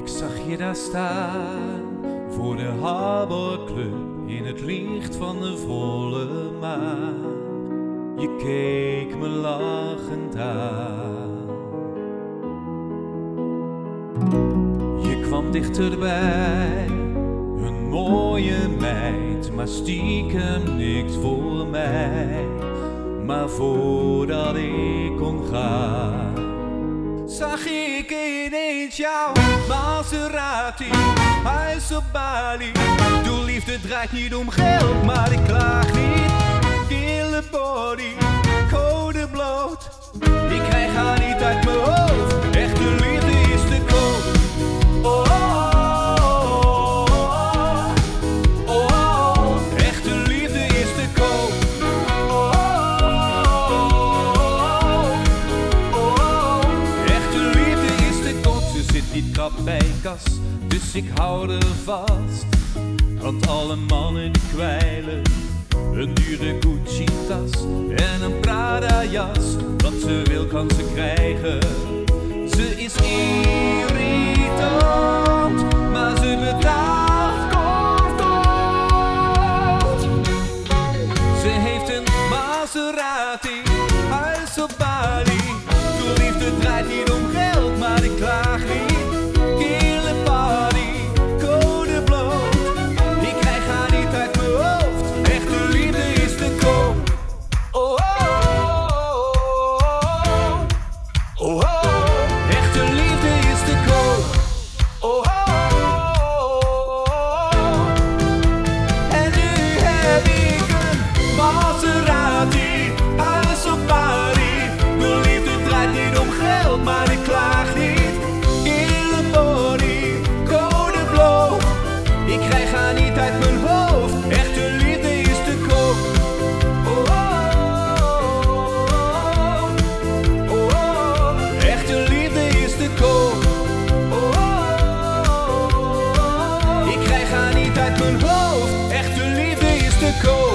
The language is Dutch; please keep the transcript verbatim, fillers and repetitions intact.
zag je daar staan voor de Harbor Club in het licht van de volle maan. Je keek me lachend aan. Je kwam dichterbij, een mooie meid, maar stiekem niks voor mij. Maar voordat ik kon gaan, zag ik ineens jou, Maserati, huis op Bali. Doe liefde draait niet om geld, maar ik klaag niet. Kille body, code bloot. Ik krijg haar niet uit mijn hoofd. Echte liefde is te koop. Oh, oh, oh, oh, oh, oh. Echte liefde is te koop. Oh, oh, oh, oh. Echte liefde is te koop. Ze zit niet krap bij kas, dus ik hou er vast. Want alle mannen die kwijlen een dure Gucci-tas en een Prada-jas. Wat ze wil kan ze krijgen. Ze is irritant, maar ze betaalt contant. Ze heeft een Maserati, huis op Bali. De liefde draait niet om geld, maar ik klaag niet. Kille party, code bloot. Ik krijg haar niet uit mijn hoofd. Echte liefde is te koop. Oh, oh, oh, oh, oh. Echte liefde is te koop. Oh, oh, oh. En nu heb ik een Maserati, huis op Bali. De liefde draait niet om geld, maar ik klaag niet. Kille body, code bloot. Ik krijg haar niet uit mijn hoofd. Echte liefde is te koop. Oh, oh, oh, oh. Echte liefde is te koop. Oh, oh, ik krijg haar niet uit mijn hoofd. Echte liefde is te koop.